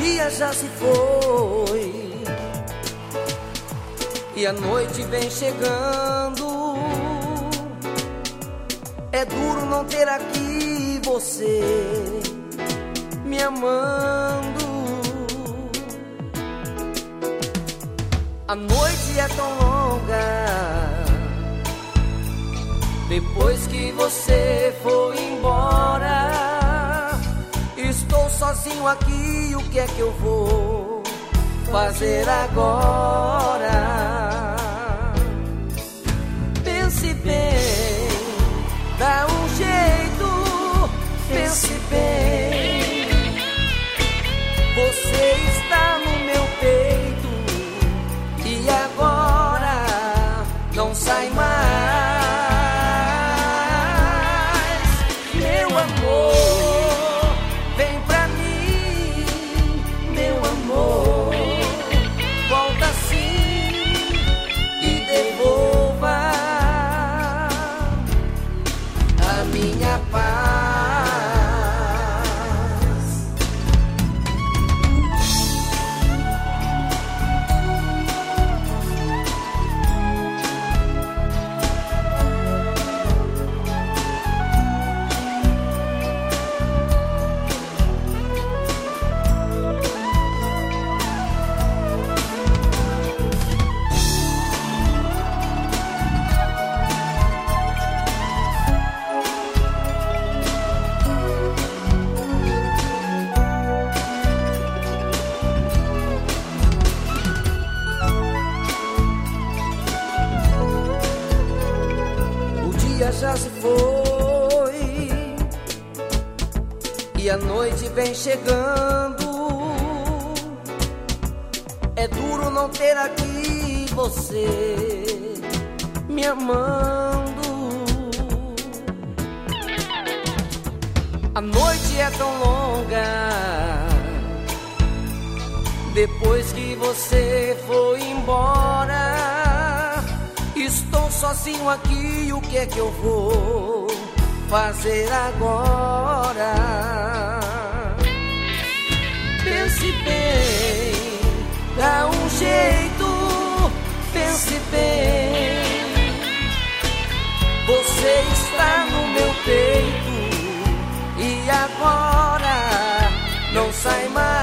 dia já se foi e a noite vem chegando. É duro não ter aqui você me amando. A noite é tão longa depois que você foi embora. Estou sozinho aqui, o que é que eu vou fazer agora? Pense bem, dá um jeito, pense bem. Você está no meu peito e agora não sai mais. Meu amor, vem pra mim, meu amor. Volta sim e devolva a minha paz. Já se foi e a noite vem chegando. É duro não ter aqui você me amando. A noite é tão longa depois que você foi embora. Estou sozinho aqui, o que é que eu vou fazer agora? Pense bem, dá um jeito, pense bem. Você está no meu peito e agora não sai mais.